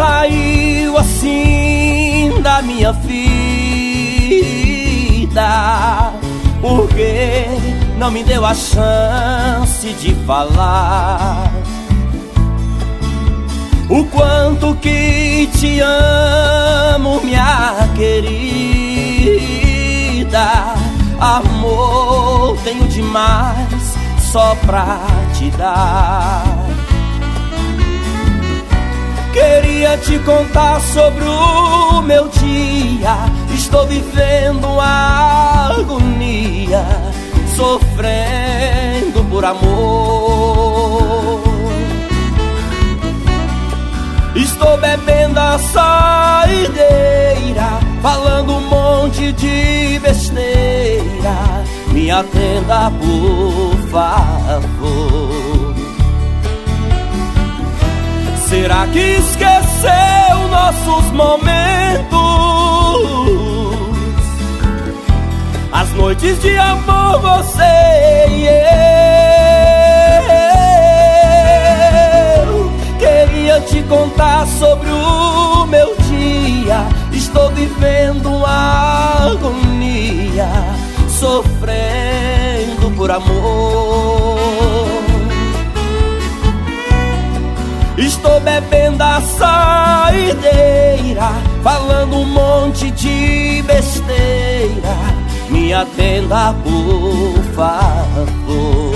saiu assim da minha vida? Por que não me deu a chance de falar o quanto que te amo, minha querida? Amor, tenho demais só pra te dar. Queria te contar sobre o meu dia. Estou vivendo uma agonia, sofrendo por amor. Estou bebendo a saideira, falando um monte de besteira. Me atenda, por favor. Será que esqueceu nossos momentos? As noites de amor, você e eu. Queria te contar sobre o meu dia. Estou vivendo uma agonia, sofrendo por amor. Estou bebendo a saideira, falando um monte de besteira. Me atenda, por favor.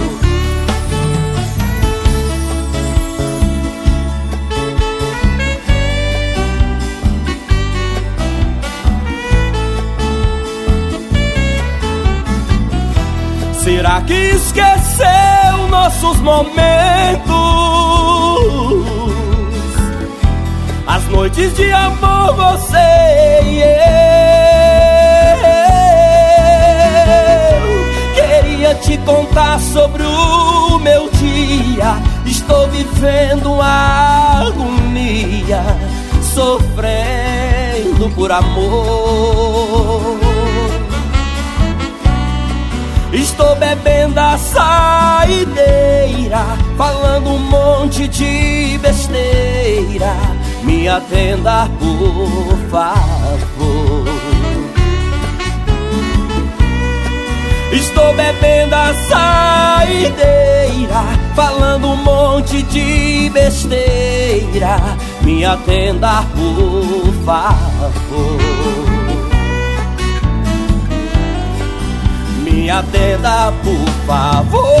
Será que esqueceu nossos momentos? As noites de amor, você e eu. Queria te contar sobre o meu dia. Estou vivendo uma agonia, sofrendo por amor. Estou bebendo a saideira, falando um monte de besteira. Me atenda, por favor. Estou bebendo a saideira, falando um monte de besteira. Me atenda, por favor. Me atenda, por favor.